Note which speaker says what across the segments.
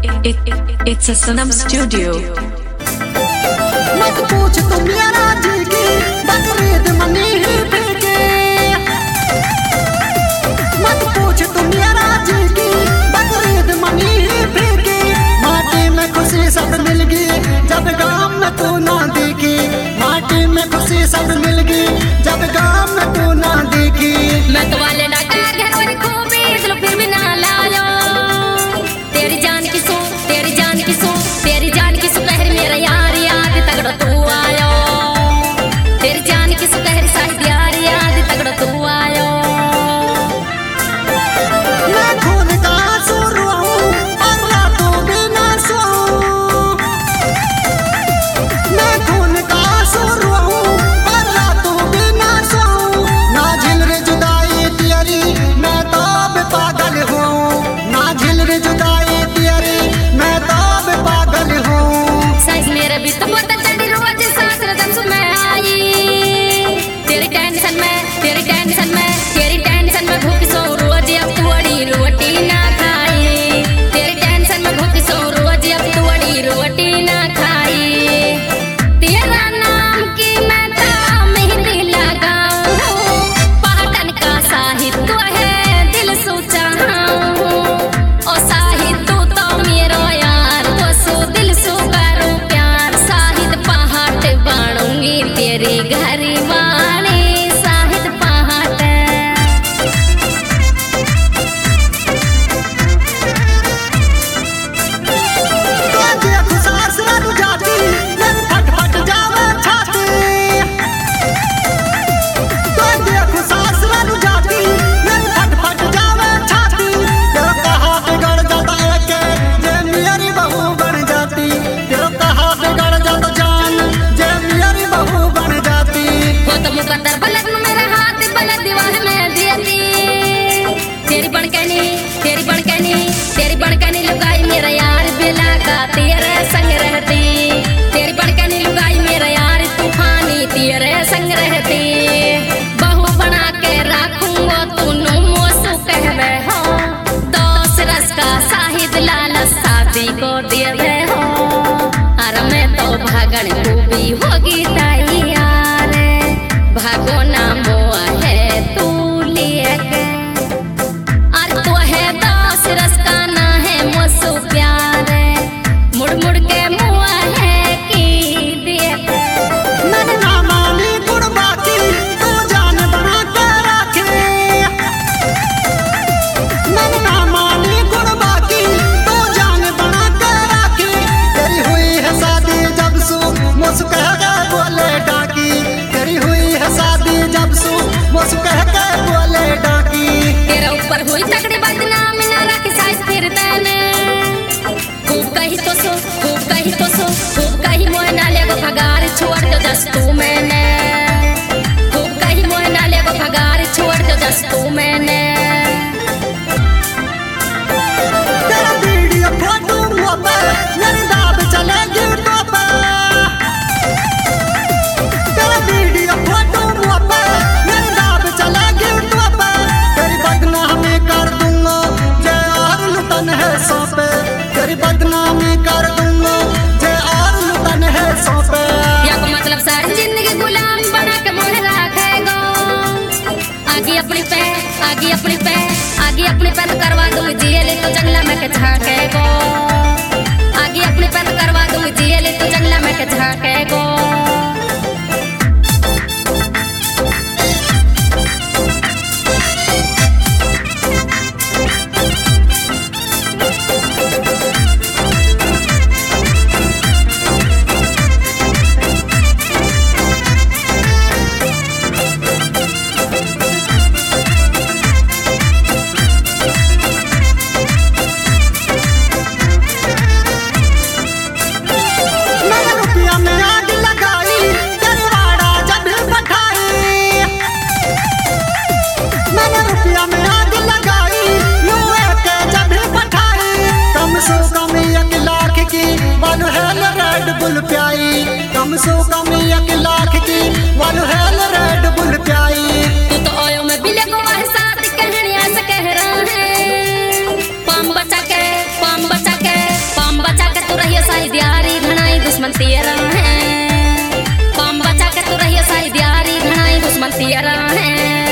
Speaker 1: It's a Sonam Studio.
Speaker 2: मत पूछ तू मेरा जी की बकरीद मनी ही फेंके। मत पूछ तू मेरा जी की बकरीद मनी ही फेंके। माटी में खुशी सब मिल गई जब गाँव में तू ना दिखी। माटी में खुशी सब मिल गई जब गाँव में तू ना दिखी।
Speaker 3: मैं तो वाले ना का घर वाली खूबी चलो फिर भी ना लालो। तेरी जान की सो तेरी जान की सो तेरी जान की सुपहर मेरा यार याद तगड़ा तू आयो। तेरी जान की सुपहर साहिब यार याद तगड़ा तू आयो।
Speaker 2: मैं खून का आंसू रोऊं और रातों में ना सोऊं। मैं खून का आंसू रोऊं और रातों में ना सोऊं। ना झिल रे जुदाई तेरी मैं तो अब पागल हूँ। ना झिल रे जुदाई तेरी मैं तो अब पागल हूँ।
Speaker 3: साइज मेरा भी तो बहुत चढ़ी रोज सांस रदम से मैं आई। तेरी टेंशन में भूख सो रोज अब तू अड़ी रोटी ना खाई। तेरी टेंशन में भूख सो रोज अब तू अड़ी रोटी ना खाई। तेरा नाम की मैं तो मेहंदी लगाऊं। पहाड़न का साहित्य है दिल सोचा ओ साहित्य तू तो मेरो यार तो सो दिल सो करो प्यार। साहित्य पहाड़ बनूंगी तेरी घरी वाली साहित्य पहाड़।
Speaker 2: देख सांस रुक जाती मेरी फट फट जावे छाती। देख सांस रुक जाती मेरी फट फट जावे छाती। तेरा कहा बिगड़ जाता है के जे मेरी बहू बन जाती। तेरा कहा बिगड़ जाता जान जे मेरी बहू बन जाती।
Speaker 3: वो तो मुकद्दर बलद में मेरा हाथ बलद दीवार में देती। तेरी बड़कनी लुगाई मेरा यार बेला का तेरे संग रहती। तेरी बड़कनी लुगाई मेरा यार तूफानी तेरे संग रहती। बहू बना के रखूंगा तू मोसू कहवे हो। दोस्त रस का साहिद लाल शादी को दे दे हो। अरे मैं तो भागन को भी होगी तैयार। भागो ना मोआ है तू लिए के। अरे तो है दोस्त रस का ना है मोसू प्यार। मुड़ मुड़ के मुआ है की देख।
Speaker 2: मैंने ना मानी गुण बाकी तू जान बना के रखे। मैंने ना मानी गुण बाकी तू जान बना के रखे। तेरी हुई है शादी जब सू मुझ कह के बोले डाकी। तेरी हुई है शादी जब सू मुझ कह के बोले डाकी।
Speaker 3: तेरा ऊपर हुई तगड़ी बदनामी ना रख साइज फिर तैने। खूब कही तो सो खूब कही मोह नाले को भगार छोड़ दो दस्तू मैंने। खूब कही मोह नाले को भगार छोड़ दो दस्तू मैंने।
Speaker 2: तेरा वीडियो फोटो मुँह पे मेरी दाब चलेगी तो पे। तेरा वीडियो फोटो मुँह पे मेरी दाब चलेगी तो पे। तेरी बदनामी कर दूंगा जे और लुटन है सौंपे। तेरी बदनामी कर दूंगा जे और लुटन है सौंपे।
Speaker 3: या को मतलब सारी जिंदगी गुलाम बना के मोह रखेगो। आगे अपनी पे तो करवा दूंगी जेल तो जंगला में के झांकेगो। आगे अपनी पे तो करवा दूंगी जेल तो जंगला में के झांकेगो।
Speaker 2: मैंने रुपया में आग लगाई तेरी वाड़ा जब पठाई। मैंने रुपया में आग लगाई यूए के जब पठाई। कम सो कम 1 लाख की वन हेल रेड बुल प्याई। कम सो कम 1 लाख की वन हेल रेड बुल प्याई।
Speaker 3: तू तो ओयो में बिले को वह साथ कहने ऐसा कह रहा है। पाम बचा के दुश्मन तेरा है। काम बचा के तू रहिए शायद यारी घनाई दुश्मन तेरा है।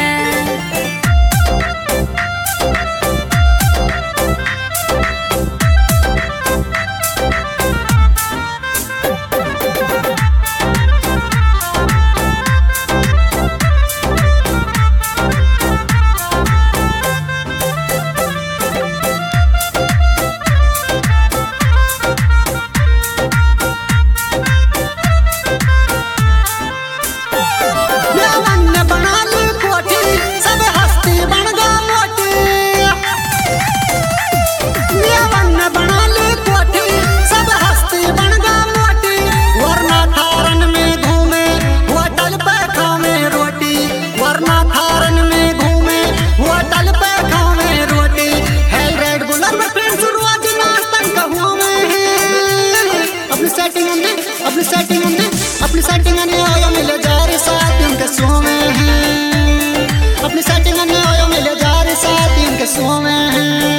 Speaker 2: अपनी सेटिंग ने आयो मिले जा रे साथ उनके सोवे हैं। अपनी सेटिंग ने आयो मिले जा रे साथ उनके सोवे हैं।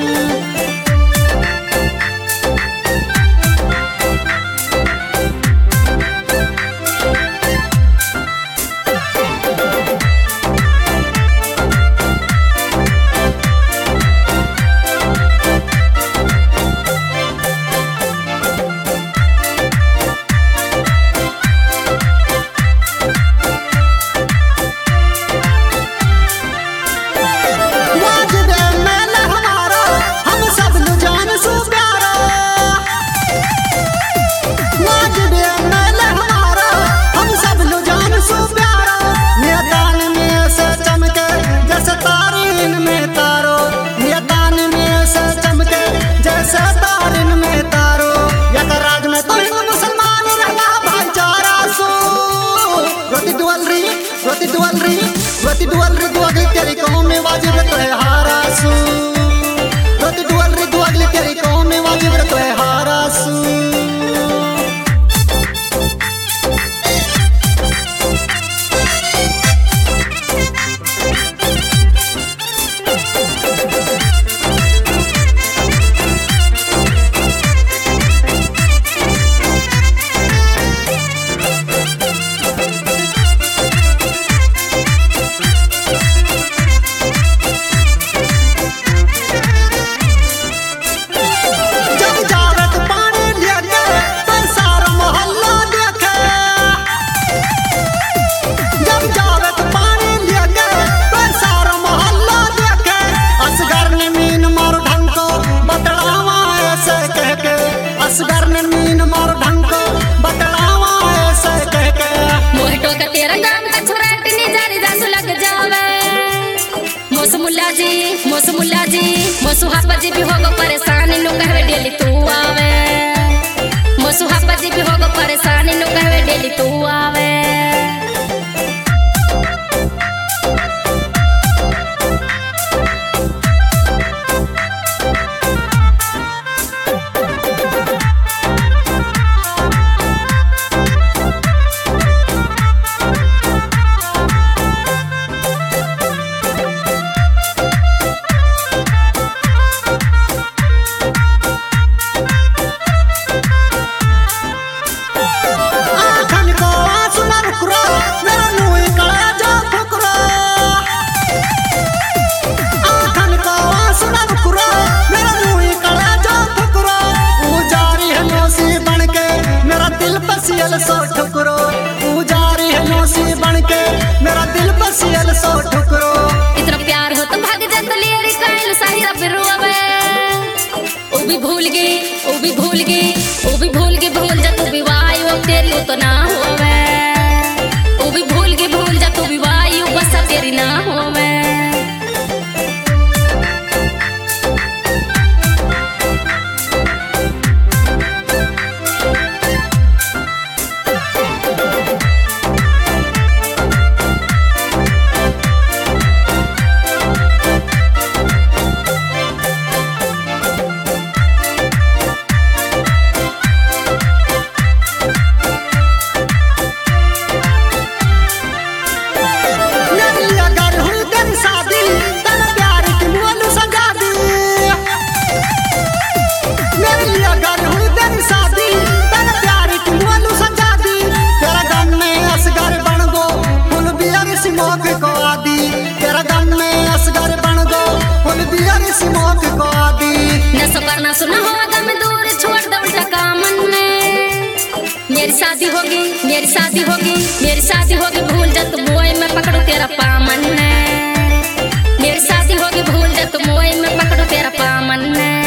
Speaker 2: रोती डुअल रे दो अगली तेरी कौम में वाजिब तो है हारा सू। रोती डुअल रे दो अगली तेरी कौम में वाजिब तो है हारा सू। असगर ने मीन मार ढंग को बतलावा ऐसे कह के
Speaker 3: मोहटो का तेरा नाम का छोरा टिनी जारी दस लग जावे। मोस मुल्ला जी मोसु हापा जी भी होगो परेशानी नु कहवे डेली तू आवे। मोसु हापा जी भी होगो परेशानी नु कहवे डेली तू आवे। सो ठुकरो पुजारी है नौसी बनके मेरा दिल बसियल सो ठुकरो। इतना प्यार हो तो भाग जा तलियरी कायल साहिरा बिरुआवे। ओ भी भूल गई भूल जा तू भी वायु तेरी तो ना होवे। ओ भी भूल जा तू भी वायु बस तेरी ना होवे। मेरी शादी होगी, मेरी शादी होगी, मेरी शादी होगी, भूल जा तू मोए में पकड़ू तेरा पामन। मेरी शादी होगी, भूल जा तू मोए में पकड़ू तेरा पामन।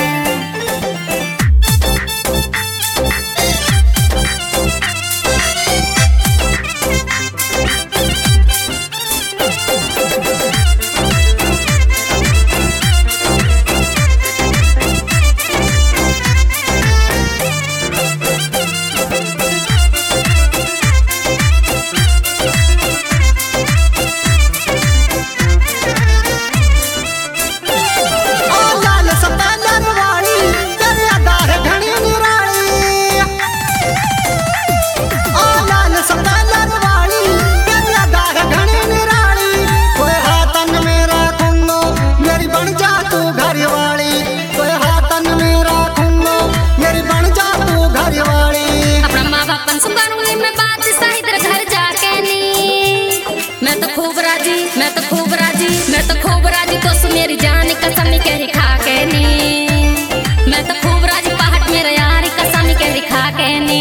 Speaker 3: मैं तो खूब राजी तो सु मेरी जान कसम कह खा के नी। मैं तो खूब राजी पहाड़ मेरा यार कसम कह खा के नी।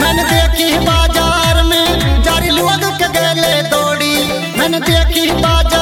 Speaker 2: देखी बाजा